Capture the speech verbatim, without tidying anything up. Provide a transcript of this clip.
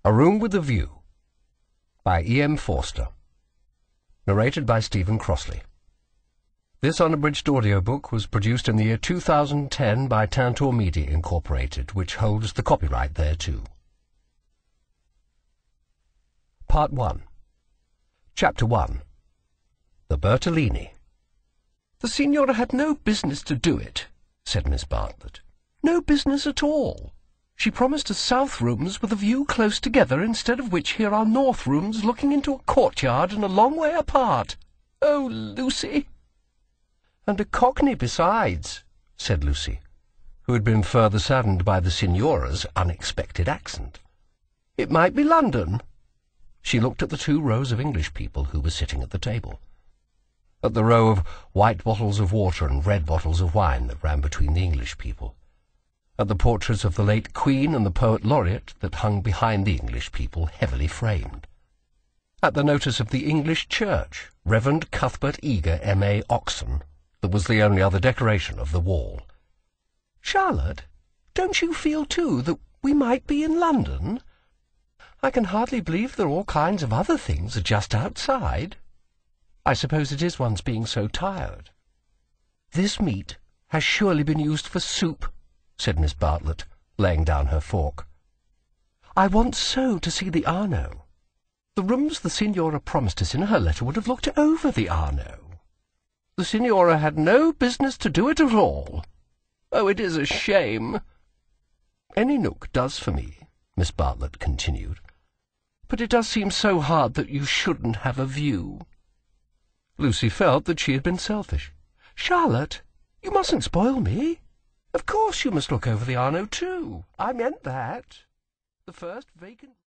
A Room with a View by E. M. Forster. Narrated by Stephen Crossley. This unabridged audiobook was produced in the year two thousand ten by Tantor Media, Incorporated, which holds the copyright thereto. Part one. Chapter one. The Bertolini. "The Signora had no business to do it," said Miss Bartlett. "No business at all. She promised us south rooms with a view close together, instead of which here are north rooms looking into a courtyard and a long way apart. Oh, Lucy!" "And a cockney besides," said Lucy, who had been further saddened by the Signora's unexpected accent. "It might be London." She looked at the two rows of English people who were sitting at the table, at the row of white bottles of water and red bottles of wine that ran between the English people, at the portraits of the late Queen and the Poet Laureate that hung behind the English people, heavily framed, at the notice of the English Church, Reverend Cuthbert Eager, M A Oxon, that was the only other decoration of the wall. "Charlotte, don't you feel, too, that we might be in London? I can hardly believe there are all kinds of other things just outside. I suppose it is one's being so tired." "This meat has surely been used for soup," said Miss Bartlett, laying down her fork. "I want so to see the Arno. The rooms the Signora promised us in her letter would have looked over the Arno. The Signora had no business to do it at all. Oh, it is a shame." "Any nook does for me," Miss Bartlett continued. "But it does seem so hard that you shouldn't have a view." Lucy felt that she had been selfish. "Charlotte, you mustn't spoil me. Of course you must look over the Arno too. I meant that. The first vacant..."